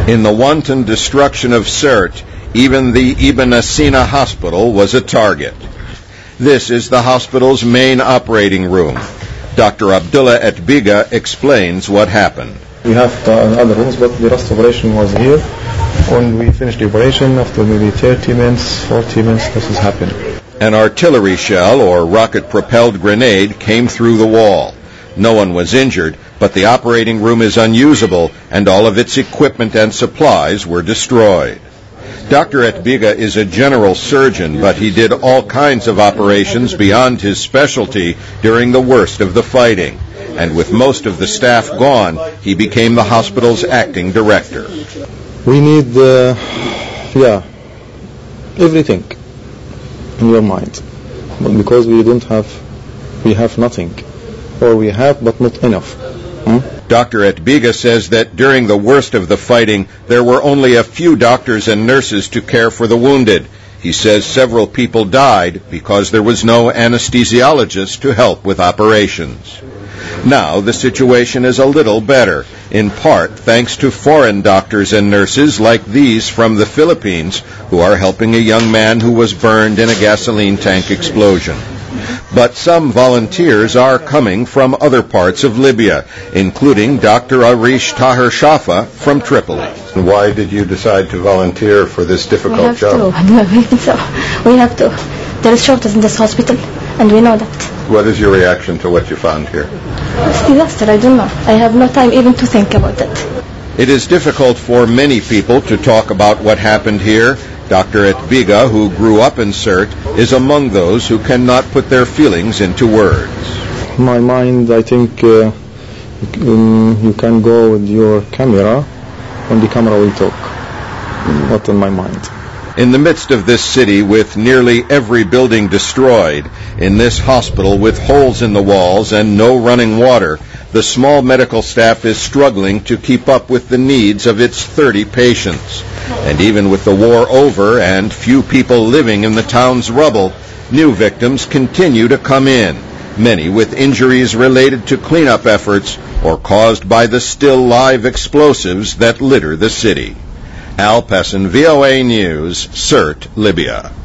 In the wanton destruction of Sirte, even the Ibn Sina hospital was a target. This is the hospital's main operating room. Dr. Abdullah Etbiga explains what happened. We have other rooms, but the last operation was here. When we finished the operation, after maybe 30 minutes, 40 minutes, this has happened. An artillery shell or rocket-propelled grenade came through the wall. No one was injured, but the operating room is unusable, and all of its equipment and supplies were destroyed. Dr. Etbiga is a general surgeon, but he did all kinds of operations beyond his specialty during the worst of the fighting. And with most of the staff gone, he became the hospital's acting director. We need, everything in your mind. But because we have nothing. Or we have, but not enough. Dr. Etbiga says that during the worst of the fighting, there were only a few doctors and nurses to care for the wounded. He says several people died because there was no anesthesiologist to help with operations. Now the situation is a little better, in part thanks to foreign doctors and nurses like these from the Philippines, who are helping a young man who was burned in a gasoline tank explosion. But some volunteers are coming from other parts of Libya, including Dr. Arish Tahir Shafa from Tripoli. Why did you decide to volunteer for this difficult job? We have to. There is shortage in this hospital, and we know that. What is your reaction to what you found here? It's disaster, I don't know. I have no time even to think about it. It is difficult for many people to talk about what happened here. Dr. Etbiga, who grew up in Sirte, is among those who cannot put their feelings into words. My mind, I think you can go with your camera, and the camera will talk. Not in my mind. In the midst of this city with nearly every building destroyed, in this hospital with holes in the walls and no running water, the small medical staff is struggling to keep up with the needs of its 30 patients. And even with the war over and few people living in the town's rubble, new victims continue to come in, many with injuries related to cleanup efforts or caused by the still live explosives that litter the city. Al Pessin, VOA News, Sirte, Libya.